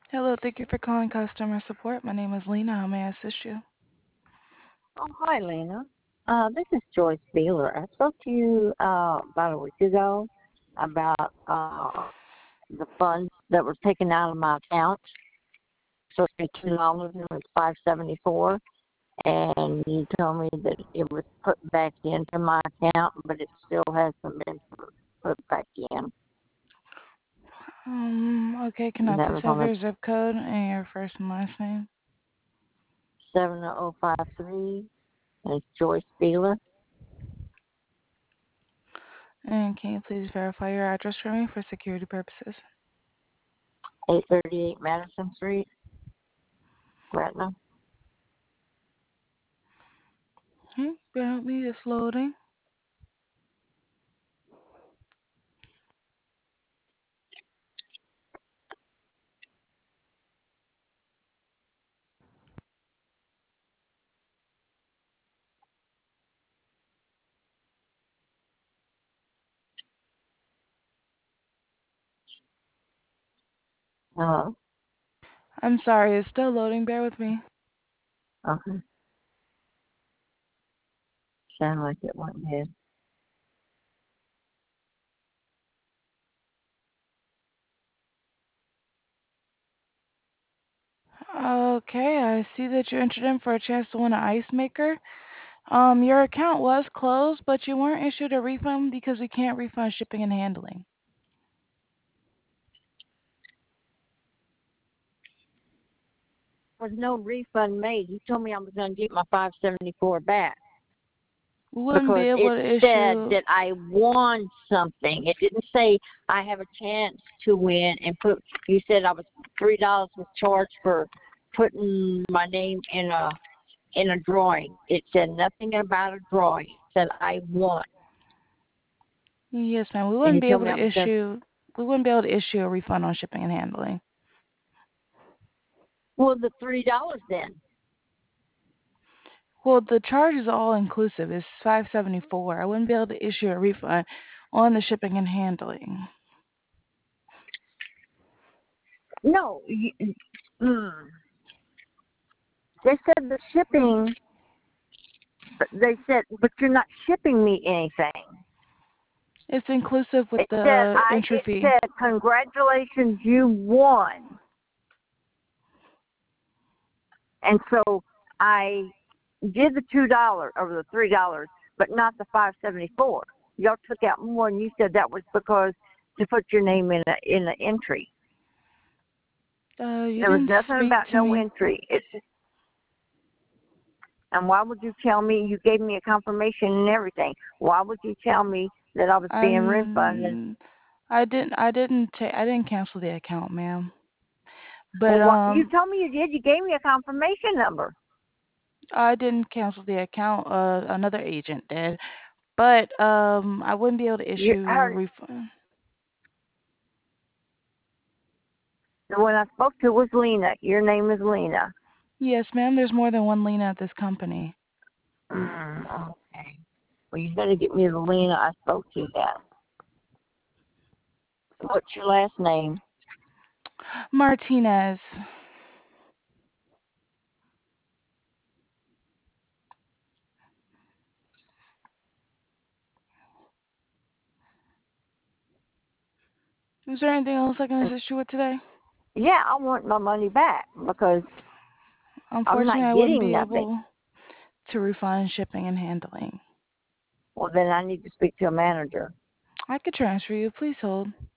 Hello, thank you for calling customer support. My name is Lena. How may I assist you? Oh, hi, Lena. This is Joyce Beeler. I spoke to you about a week ago about the funds that were taken out of my account. Supposed to be $2 and it was $5.74, and you told me that it was put back into my account, but it still hasn't been put back in. Okay, can I That please was have on the your zip code and your first and last name? 70053, and it's Joyce Beeler, And can you please verify your address for me for security purposes? 838 Madison Street, Gretna. Okay, bear with me, it's loading. Uh-huh. I'm sorry, it's still loading. Bear with me. Okay. Sound like it went ahead. Okay, I see that you entered in for a chance to win an ice maker. Your account was closed, but you weren't issued a refund because we can't refund shipping and handling. There was no refund made. You told me I was going to get my 574 back We wouldn't be because able it to said issue. that I won something. It didn't say I have a chance to win and put. You said I was $3 was charged for putting my name in a drawing. It said nothing about a drawing. It said I won, Yes, ma'am. and you told me I was going to. We wouldn't be able to issue a refund on shipping and handling. Well, the $3 then. Well, the charge is all inclusive. It's $574. I wouldn't be able to issue a refund on the shipping and handling. No. Mm, they said the shipping. They said, but you're not shipping me anything. It's inclusive with It said the entry it fee. said congratulations, you won. And so I did the $2 or the $3, but not the 574. Y'all took out more, and you said that was because to put your name in the entry. You There was didn't nothing speak about to no me. entry. And why would you tell me? You gave me a confirmation and everything. Why would you tell me that I was being refunded? I'm. I didn't cancel the account, ma'am. But Well, what, you told me you did. You gave me a confirmation number. I didn't cancel the account. Another agent did. But I wouldn't be able to You issue a heard. refund. The one I spoke to was Lena. Your name is Lena. Yes, ma'am. There's more than one Lena at this company. Okay. Well, you better get me the Lena I spoke to then. What's your last name? Martinez. Is there anything else I can assist you with today? Yeah, I want my money back because I'm Unfortunately, not I wouldn't getting be nothing. able to refund shipping and handling. Well, then I need to speak to a manager. I could transfer you. Please hold.